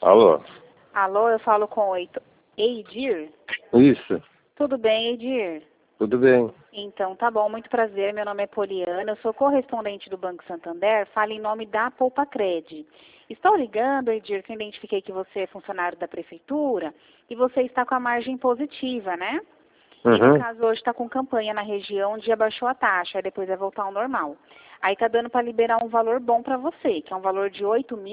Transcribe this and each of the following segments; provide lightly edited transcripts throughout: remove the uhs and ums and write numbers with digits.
Alô? Alô, eu falo com o Eidir? Isso, Tudo bem, Eidir? tudo bem. Então, tá bom, muito prazer. Meu nome é Poliana, eu sou correspondente do Banco Santander, falo em nome da Poupacred. Estou ligando, Eidir, que eu identifiquei que você é funcionário da Prefeitura e você está com a margem positiva, né? E no Uhum. caso, hoje está com campanha na região onde abaixou a taxa, aí depois vai voltar ao normal. Aí tá dando para liberar um valor bom para você, que é um valor de R$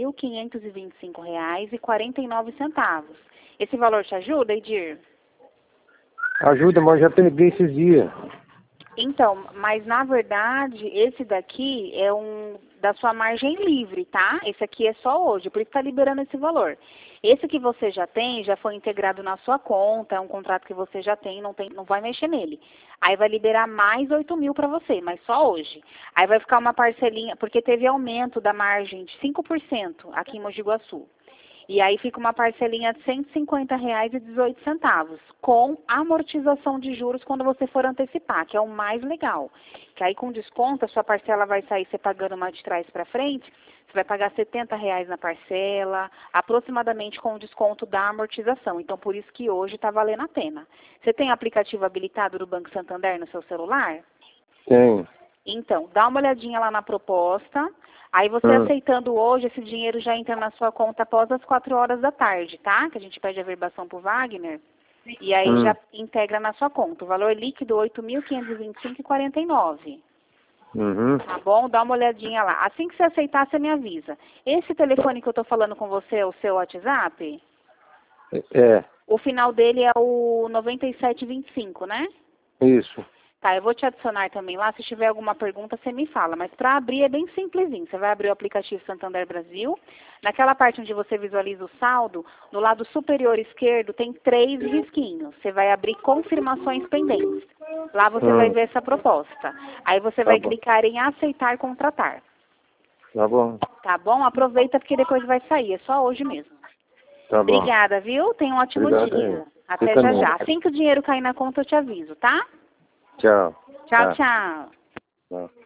8.525,49. Esse valor te ajuda, Eidir? Ajuda, mas eu já peguei esses dias. Então, mas na verdade, esse daqui é um da sua margem livre, tá? Esse aqui é só hoje, por isso está liberando esse valor. Esse que você já tem, já foi integrado na sua conta, é um contrato que você já tem, não vai mexer nele. Aí vai liberar mais 8.000 para você, mas só hoje. Aí vai ficar uma parcelinha, porque teve aumento da margem de 5% aqui em Mogi Guaçu. E aí fica uma parcelinha de R$ 150,18, com amortização de juros quando você for antecipar, que é o mais legal. Que aí com desconto, a sua parcela vai sair você pagando uma de trás para frente, você vai pagar R$ 70 na parcela, aproximadamente com o desconto da amortização. Então, por isso que hoje está valendo a pena. Você tem aplicativo habilitado do Banco Santander no seu celular? Tem. Então, dá uma olhadinha lá na proposta. Aí você aceitando hoje, esse dinheiro já entra na sua conta após as 4 horas da tarde, tá? Que a gente pede a verbação pro Wagner. E aí já integra na sua conta. O valor líquido R$ 8.525,49. Uhum. Tá bom? Dá uma olhadinha lá. Assim que você aceitar, você me avisa. Esse telefone que eu tô falando com você é o seu WhatsApp? É, O final dele é o 9725, né? isso. Tá, eu vou te adicionar também lá. Se tiver alguma pergunta, você me fala. Mas para abrir é bem simplesinho. Você vai abrir o aplicativo Santander Brasil. Naquela parte onde você visualiza o saldo, no lado superior esquerdo tem 3 risquinhos. Você vai abrir confirmações pendentes. Lá você vai ver essa proposta. Aí você Tá vai bom. clicar em aceitar contratar. Tá bom. Tá bom? Aproveita porque depois vai sair. É só hoje mesmo. Tá bom. Obrigada, viu? Tenha um ótimo Obrigado aí. dia. Você Até já também. já. Assim que o dinheiro cair na conta, eu te aviso, tá? Tchau. Tchau, Tá. tchau. Tchau.